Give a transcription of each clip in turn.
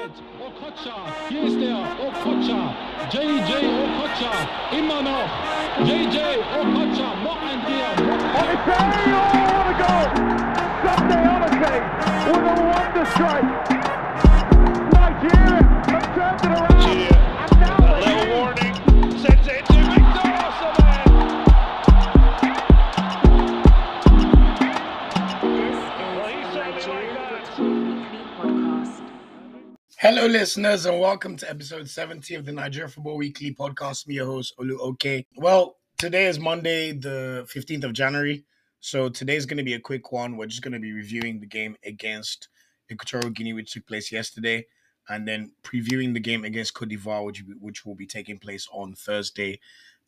Okocha, hier ist er, Okocha, JJ Okocha, immer noch, JJ Okocha, noch ein Dreher. Onisei, oh, what a goal! Sunday Onisei with a wonder strike. Nigeria have turned it around. And now A little warning, sends it to Victor Osimhen. Well, he certainly like that. Weekly podcast. Hello, listeners, and welcome to episode 70 of the Nigeria Football Weekly podcast. Me, your host, Olu Oke. Well, today is Monday, the 15th of January. So today's going to be a quick one. We're just going to be reviewing the game against Equatorial Guinea, which took place yesterday, and then previewing the game against Cote d'Ivoire, which will be taking place on Thursday,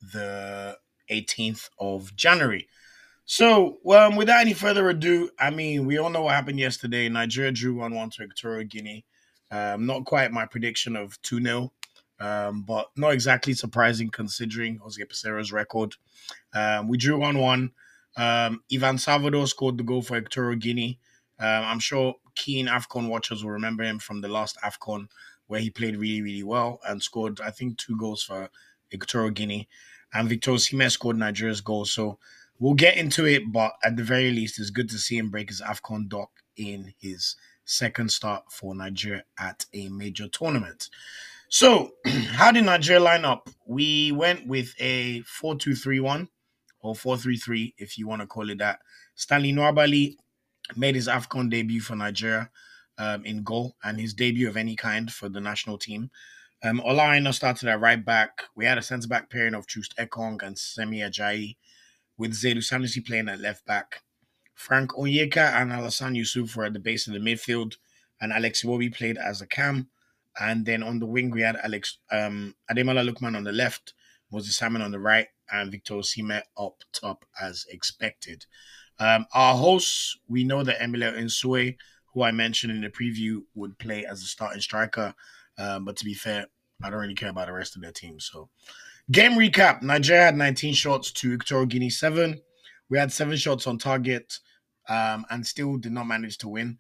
the 18th of January. So, without any further ado, we all know what happened yesterday. Nigeria drew 1-1 to Equatorial Guinea. Not quite my prediction of 2-0, but not exactly surprising considering Jose Peseira's record. We drew 1-1. Ivan Salvador scored the goal for Equatorial Guinea. I'm sure keen AFCON watchers will remember him from the last AFCON where he played really, really well and scored, I think, 2 goals for Equatorial Guinea. And Victor Osimhen scored Nigeria's goal. So we'll get into it, but at the very least, it's good to see him break his AFCON duck in his second start for Nigeria at a major tournament. So, how did Nigeria line up? We went with a 4-2-3-1 or 4-3-3, if you want to call it that. Stanley Nwabali made his AFCON debut for Nigeria in goal and his debut of any kind for the national team. Ola Aina started at right back. We had a centre-back pairing of Troost Ekong and Semi Ajayi, with Zaidu Sanusi playing at left back. Frank Onyeka and Alassane Yusuf were at the base of the midfield, and Alex Iwobi played as a cam. And then on the wing, we had Ademola Lookman on the left, Moses Simon on the right, and Victor Osimhen up top as expected. Our hosts, we know that Emilio Nsue, who I mentioned in the preview, would play as a starting striker. But to be fair, I don't really care about the rest of their team. So, game recap. Nigeria had 19 shots to Equatorial Guinea 7. We had 7 shots on target and still did not manage to win.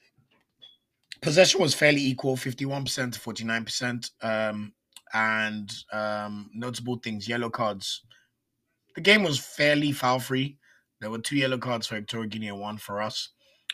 Possession was fairly equal, 51% to 49%. Notable things, yellow cards. The game was fairly foul-free. There were 2 yellow cards for Equatorial Guinea and 1 for us.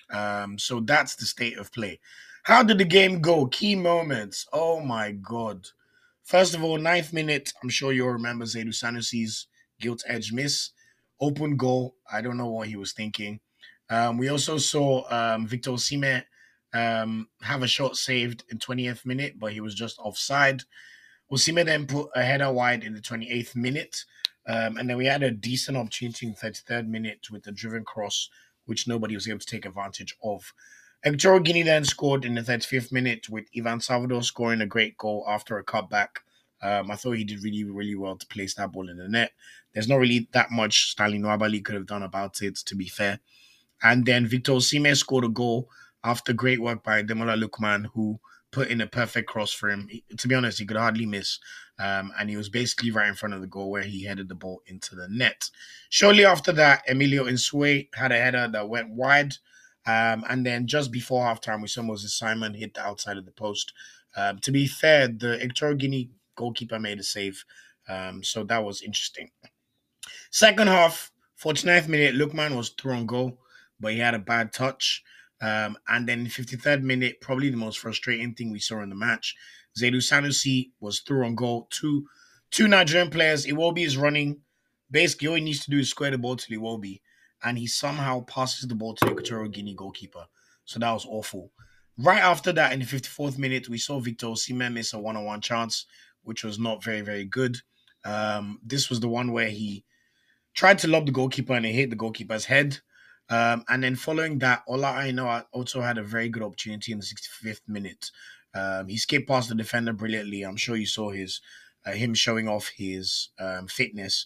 So that's the state of play. How did the game go? Key moments. Oh, my God. First of all, 9th minute, I'm sure you'll remember Zaidu Sanusi's gilt-edged miss. Open goal. I don't know what he was thinking. We also saw Victor Osimhen have a shot saved in 20th minute, but he was just offside. Osimhen then put a header wide in the 28th minute. And then we had a decent opportunity in the 33rd minute with a driven cross, which nobody was able to take advantage of. Equatorial Guinea then scored in the 35th minute with Ivan Salvador scoring a great goal after a cutback. I thought he did really, really well to place that ball in the net. There's not really that much Stanley Nwabali could have done about it, to be fair. And then Victor Osimhen scored a goal after great work by Ademola Lookman, who put in a perfect cross for him. To be honest, he could hardly miss. And he was basically right in front of the goal where he headed the ball into the net. Shortly after that, Emilio Nsue had a header that went wide. And then just before halftime, we saw Moses Simon hit the outside of the post. To be fair, the Equatorial Guinea goalkeeper made a save. So that was interesting. Second half, 49th minute, Lookman was through on goal, but he had a bad touch. And then in 53rd minute, probably the most frustrating thing we saw in the match, Zaidu Sanusi was through on goal. Two Nigerian players. Iwobi is running. Basically, all he needs to do is square the ball to Iwobi, and he somehow passes the ball to the Equatorial Guinea goalkeeper. So that was awful. Right after that, in the 54th minute, we saw Victor Osimhen miss a one-on-one chance, which was not very, very good. This was the one where he tried to lob the goalkeeper and it hit the goalkeeper's head. And then following that, Ola Aina also had a very good opportunity in the 65th minute. He skipped past the defender brilliantly. I'm sure you saw him showing off his fitness.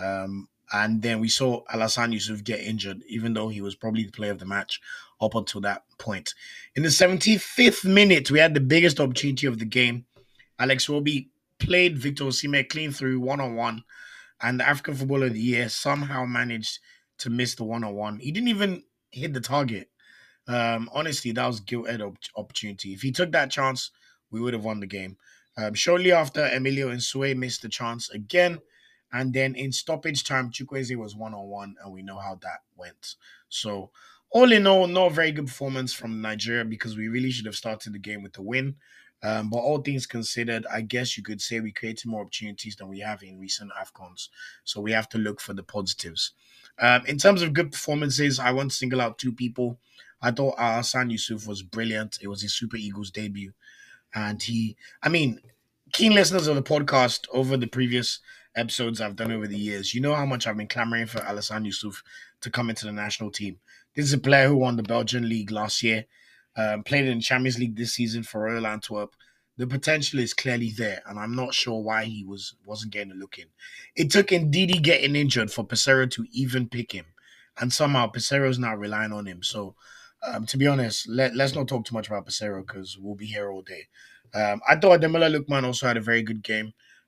And then we saw Alassane Yusuf get injured, even though he was probably the player of the match up until that point. In the 75th minute, we had the biggest opportunity of the game. Alex Iwobi played Victor Osimhen clean through one-on-one, and the African Footballer of the Year somehow managed to miss the one-on-one. He didn't even hit the target. Honestly, that was a gilt-edged opportunity. If he took that chance we would have won the game. Shortly after, Emilio Nsue missed the chance again. And then in stoppage time, Chukwueze was one-on-one, and we know how that went. So, all in all, not a very good performance from Nigeria because we really should have started the game with a win. But all things considered, I guess you could say we created more opportunities than we have in recent AFCONs. So we have to look for the positives. In terms of good performances, I want to single out two people. I thought Hassan Yusuf was brilliant. It was his Super Eagles debut. And keen listeners of the podcast over the previous episodes I've done over the years, you know how much I've been clamoring for Alassane Yusuf to come into the national team. This is a player who won the Belgian league last year, played in the Champions League this season for Royal Antwerp. The potential is clearly there, and I'm not sure why he wasn't getting a look in. It took Ndidi getting injured for Pesero to even pick him, and somehow Pesero's now relying on him. So, to be honest, let's not talk too much about Pesero because we'll be here all day. I thought Ademola Lookman also had a very good game.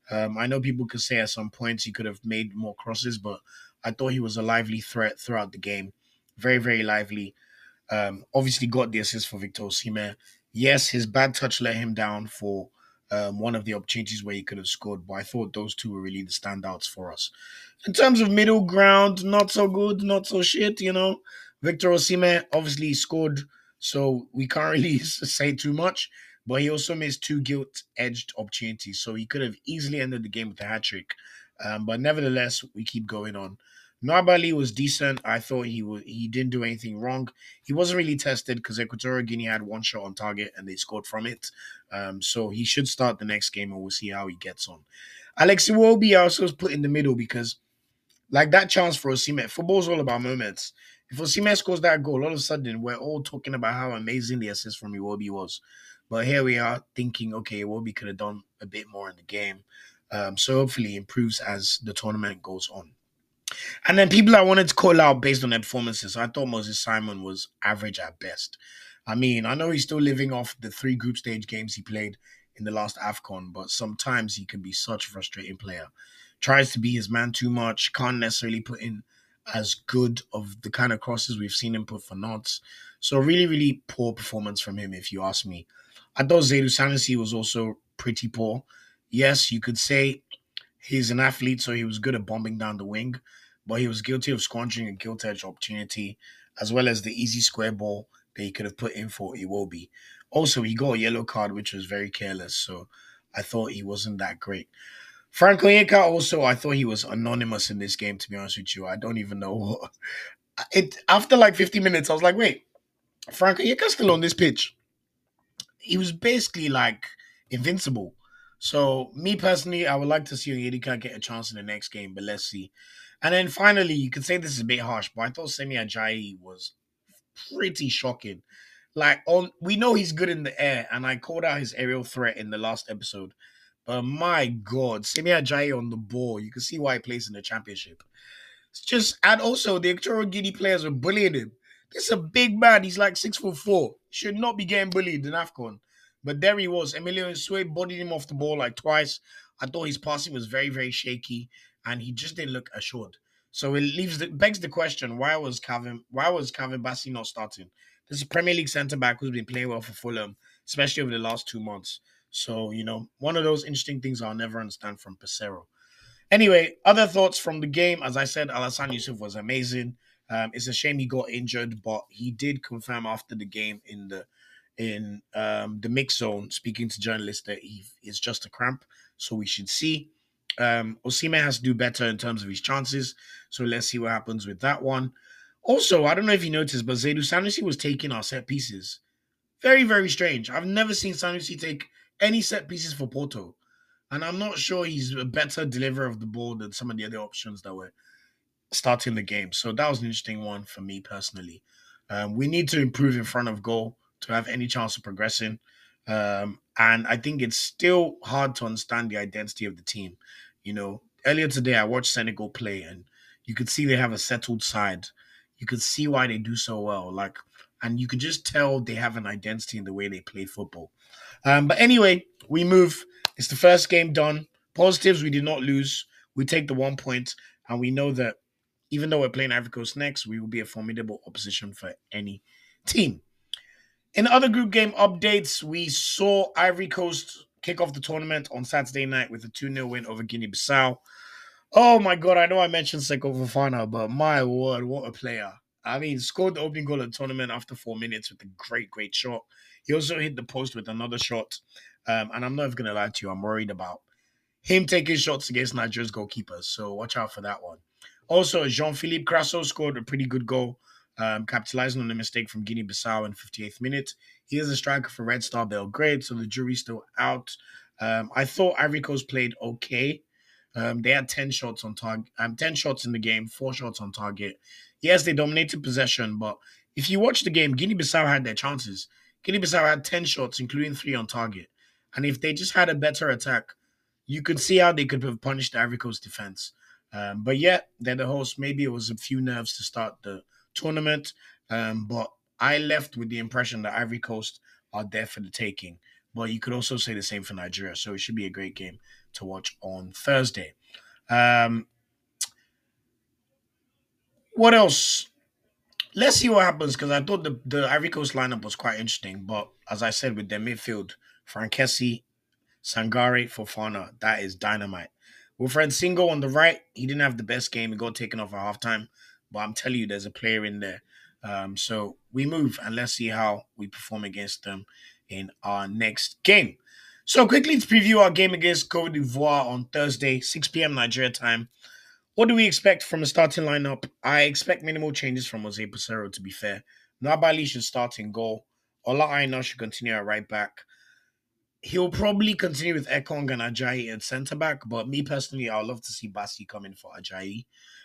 I know people could say at some points he could have made more crosses, but I thought he was a lively threat throughout the game. Very, very lively. Obviously got the assist for Victor Osimhen. Yes, his bad touch let him down for one of the opportunities where he could have scored, but I thought those two were really the standouts for us. In terms of middle ground, not so good, not so shit, Victor Osimhen obviously scored, so we can't really say too much, but he also missed two gilt-edged opportunities, so he could have easily ended the game with a hat-trick. But nevertheless, we keep going on. Nwabali was decent. I thought he didn't do anything wrong. He wasn't really tested because Equatorial Guinea had one shot on target and they scored from it. So he should start the next game and we'll see how he gets on. Alex Iwobi also was put in the middle because like that chance for Osimhen, football's all about moments. If Osimhen scores that goal, all of a sudden we're all talking about how amazing the assist from Iwobi was. But here we are thinking, okay, Iwobi could have done a bit more in the game. So hopefully he improves as the tournament goes on. And then people I wanted to call out based on their performances, I thought Moses Simon was average at best. I know he's still living off the 3 group stage games he played in the last AFCON, but sometimes he can be such a frustrating player. Tries to be his man too much, can't necessarily put in as good of the kind of crosses we've seen him put for Nantes. So really, really poor performance from him, if you ask me. I thought Zaidu Sanusi was also pretty poor. Yes, you could say he's an athlete, so he was good at bombing down the wing, but he was guilty of squandering a gilt-edged opportunity, as well as the easy square ball that he could have put in for Iwobi. Also, he got a yellow card, which was very careless, so I thought he wasn't that great. Frank Onyeka also, I thought he was anonymous in this game, to be honest with you. I don't even know. After like 50 minutes, I was like, wait, Frank Onyeka's still on this pitch. He was basically like invincible. So, me personally, I would like to see Onyeka get a chance in the next game, but let's see. And then finally, you could say this is a bit harsh, but I thought Semi Ajayi was pretty shocking. We know he's good in the air, and I called out his aerial threat in the last episode. But my God, Semi Ajayi on the ball, you can see why he plays in the championship. And also the Equatorial Guinea players were bullying him. This is a big man. He's like 6'4". Should not be getting bullied in AFCON. But there he was. Emilio Nsue bodied him off the ball like twice. I thought his passing was very, very shaky, and he just didn't look assured. So it begs the question: why was Calvin Bassey not starting? This is a Premier League centre back who's been playing well for Fulham, especially over the last 2 months. So one of those interesting things I'll never understand from Pesero. Anyway, other thoughts from the game. As I said, Alassane Yusuf was amazing. It's a shame he got injured, but he did confirm after the game in the mix zone, speaking to journalists, that it's just a cramp. So we should see. Osimhen has to do better in terms of his chances. So let's see what happens with that one. Also, I don't know if you noticed, but Zaidu Sanusi was taking our set pieces. Very, very strange. I've never seen Sanusi take any set pieces for Porto. And I'm not sure he's a better deliverer of the ball than some of the other options that were starting the game. So that was an interesting one for me personally. We need to improve in front of goal to have any chance of progressing. And I think it's still hard to understand the identity of the team. Earlier today, I watched Senegal play, and you could see they have a settled side. You could see why they do so well. And you could just tell they have an identity in the way they play football. But anyway, we move. It's the first game done. Positives, we did not lose. We take the 1 point, and we know that even though we're playing Ivory Coast next, we will be a formidable opposition for any team. In other group game updates, we saw Ivory Coast kick off the tournament on Saturday night with a 2-0 win over Guinea-Bissau. Oh my God, I know I mentioned Seko Fofana, but my word, what a player. I mean, scored the opening goal of the tournament after 4 minutes with a great shot. He also hit the post with another shot. And I'm not even going to lie to you, I'm worried about him taking shots against Nigeria's goalkeepers. So watch out for that one. Also, Jean-Philippe Crasso scored a pretty good goal, capitalizing on the mistake from Guinea-Bissau in 58th minute. He is a striker for Red Star Belgrade, so the jury's still out. I thought Ivory Coast played okay. They had 10 shots on target. 10 shots in the game, 4 shots on target. Yes, they dominated possession, but if you watch the game, Guinea-Bissau had their chances. Guinea-Bissau had 10 shots, including 3 on target. And if they just had a better attack, you could see how they could have punished the Ivory Coast defense. But yeah, they're the host. Maybe it was a few nerves to start the tournament. But I left with the impression that Ivory Coast are there for the taking. But you could also say the same for Nigeria. So it should be a great game to watch on Thursday. What else? Let's see what happens because I thought the Ivory Coast lineup was quite interesting. But as I said, with their midfield, Frankesi, Sangare, Fofana, that is dynamite. Wilfred Singo on the right, he didn't have the best game. He got taken off at halftime. But I'm telling you, there's a player in there. So we move and let's see how we perform against them in our next game. So quickly to preview our game against Cote d'Ivoire on Thursday, 6 p.m. Nigeria time. What do we expect from a starting lineup? I expect minimal changes from Jose Pesero, to be fair. Nabali should start in goal. Ola Aina should continue at right back. He'll probably continue with Ekong and Ajayi at centre back, but me personally, I'd love to see Basi come in for Ajayi.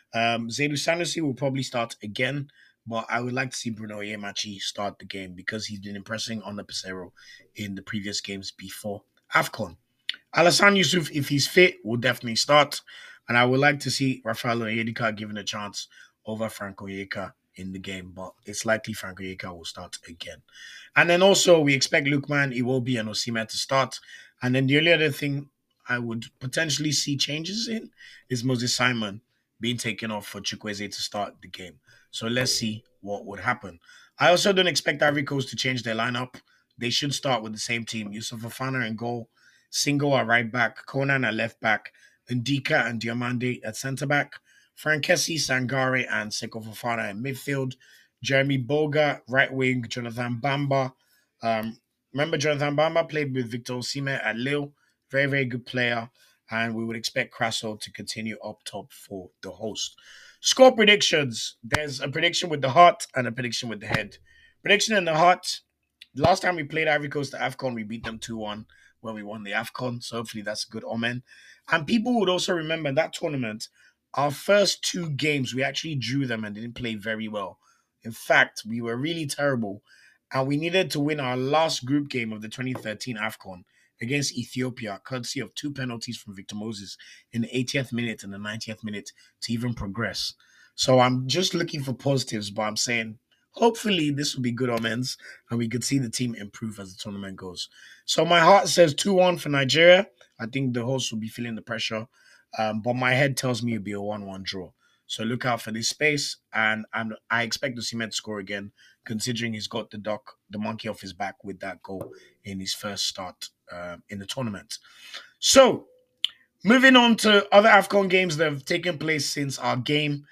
Zaidu Sanusi will probably start again, but I would like to see Bruno Yemachi start the game because he's been impressing on the Pesero in the previous games before AFCON. Alassane Yusuf, if he's fit, will definitely start. And I would like to see Rafael Onyedika given a chance over Frank Onyeka in the game, but it's likely Frank Onyeka will start again. And then also, we expect Lukman, Iwobi, and Osimhen to start. And then the only other thing I would potentially see changes in is Moses Simon being taken off for Chukwueze to start the game. So let's see what would happen. I also don't expect Ivory Coast to change their lineup. They should start with the same team. Yusuf Fofana in goal, Singo at right back, Conan at left back, Ndika and Diomande at centre back, Frankesi, Sangare, and Seko Fofana in midfield, Jeremy Boga, right wing, Jonathan Bamba. Remember, Jonathan Bamba played with Victor Osimhen at Lille. Very good player. And we would expect Crasso to continue up top for the host. Score predictions. There's a prediction with the heart and a prediction with the head. Prediction in the heart. Last time we played Ivory Coast at AFCON, we beat them 2-1 when we won the AFCON. So hopefully that's a good omen. And people would also remember that tournament, our first 2 games, we actually drew them and didn't play very well. In fact, we were really terrible. And we needed to win our last group game of the 2013 AFCON against Ethiopia, courtesy of 2 penalties from Victor Moses in the 80th minute and the 90th minute to even progress. So I'm just looking for positives, but I'm saying hopefully this will be good omens and we could see the team improve as the tournament goes. So my heart says 2-1 for Nigeria. I think the hosts will be feeling the pressure, but my head tells me it'll be a 1-1 draw. So look out for this space, and I expect Osimhen to score again, considering he's got the monkey off his back with that goal in his first start in the tournament. So, moving on to other AFCON games that have taken place since our game.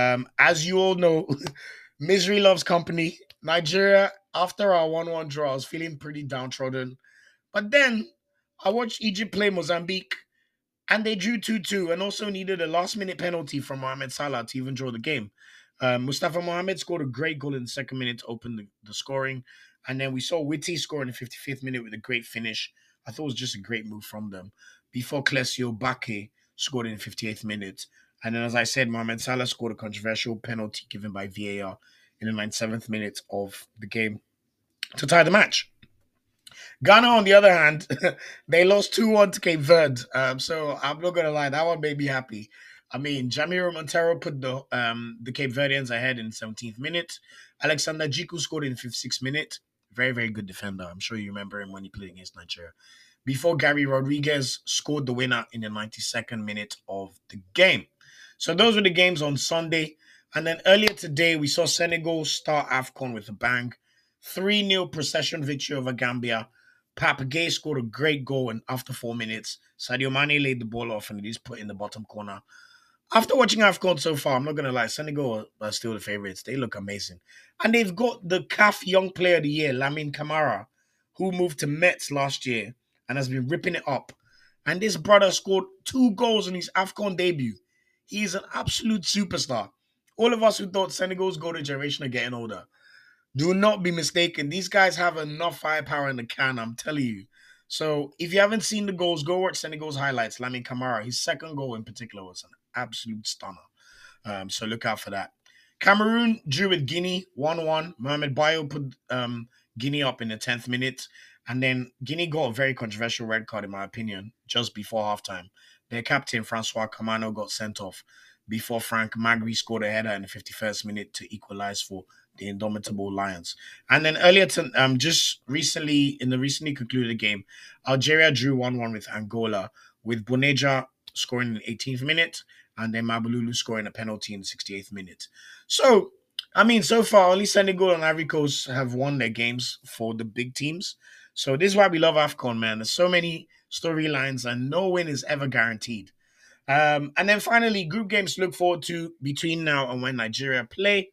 As you all know, misery loves company. Nigeria, after our 1-1 draw, I was feeling pretty downtrodden. But then, I watched Egypt play Mozambique, and they drew 2-2 and also needed a last-minute penalty from Mohamed Salah to even draw the game. Mustafa Mohamed scored a great goal in the second minute to open the scoring. And then we saw Witty score in the 55th minute with a great finish. I thought it was just a great move from them. Before Klesio Bake scored in the 58th minute. And then, as I said, Mohamed Salah scored a controversial penalty given by VAR in the 97th minute of the game to tie the match. Ghana, on the other hand, they lost 2-1 to Cape Verde. So I'm not going to lie, that one made me happy. I mean, Jamiro Montero put the Cape Verdeans ahead in the 17th minute. Alexander Jiku scored in the 56th minute. Very good defender. I'm sure you remember him when he played against Nigeria. Before Gary Rodriguez scored the winner in the 92nd minute of the game. So those were the games on Sunday. And then earlier today, we saw Senegal start AFCON with a bang. 3-0 procession victory over Gambia. Papa Gay scored a great goal, and after 4 minutes, Sadio Mane laid the ball off and it is put in the bottom corner. After watching AFCON so far, I'm not going to lie, Senegal are still the favorites. They look amazing. And they've got the CAF Young Player of the Year, Lamine Camara, who moved to Metz last year and has been ripping it up. And this brother scored 2 goals in his AFCON debut. He is an absolute superstar. All of us who thought Senegal's golden generation are getting older, do not be mistaken. These guys have enough firepower in the can, I'm telling you. So if you haven't seen the goals, go watch Senegal's highlights. Lamine Camara, his second goal in particular was an absolute stunner. So look out for that. Cameroon drew with Guinea 1-1. Mohamed Bayo put Guinea up in the 10th minute. And then Guinea got a very controversial red card, in my opinion, just before halftime. Their captain, Francois Kamano, got sent off before Frank Magri scored a header in the 51st minute to equalize for the indomitable Lions. And then earlier, just recently, in the recently concluded game, Algeria drew 1-1 with Angola, with Boneja scoring in the 18th minute and then Mabululu scoring a penalty in the 68th minute. So, I mean, so far, only Senegal and Ivory Coast have won their games for the big teams. So this is why we love AFCON, man. There's so many storylines and no win is ever guaranteed. And then finally, group games to look forward to between now and when Nigeria play.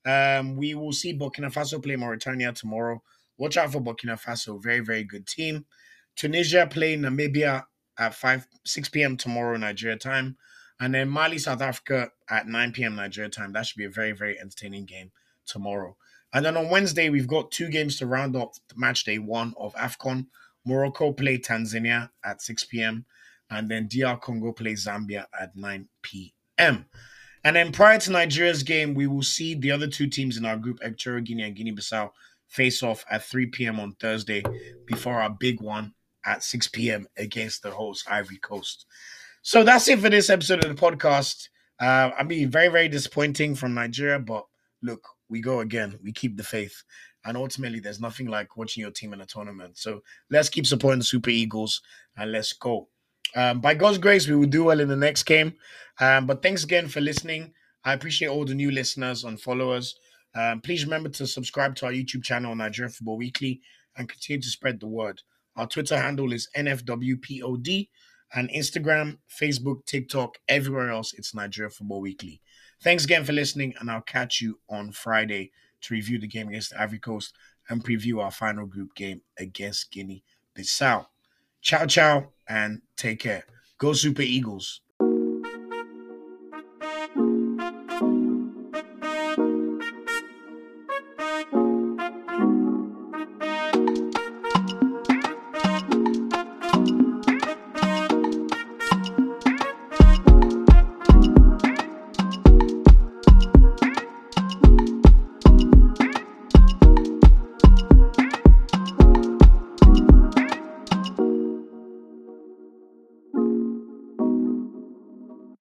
We will see Burkina Faso play Mauritania tomorrow. Watch out for Burkina Faso. Very, very good team. Tunisia play Namibia at 6 p.m. tomorrow Nigeria time. And then Mali, South Africa at 9 p.m. Nigeria time. That should be a very, very entertaining game tomorrow. And then on Wednesday, we've got 2 games to round up match day 1 of AFCON. Morocco play Tanzania at 6 p.m. And then DR Congo play Zambia at 9 p.m. And then prior to Nigeria's game, we will see the other 2 teams in our group, Equatorial Guinea and Guinea-Bissau, face off at 3 p.m. on Thursday before our big one at 6 p.m. against the host, Ivory Coast. So that's it for this episode of the podcast. I mean, very, very disappointing from Nigeria, but look, we go again. We keep the faith. And ultimately, there's nothing like watching your team in a tournament. So let's keep supporting the Super Eagles and let's go. By God's grace, we will do well in the next game. But thanks again for listening. I appreciate all the new listeners and followers. Please remember to subscribe to our YouTube channel, Nigeria Football Weekly, and continue to spread the word. Our Twitter handle is NFWPOD, and Instagram, Facebook, TikTok, everywhere else, it's Nigeria Football Weekly. Thanks again for listening, and I'll catch you on Friday to review the game against the Ivory Coast and preview our final group game against Guinea-Bissau. Ciao, ciao, and take care. Go Super Eagles.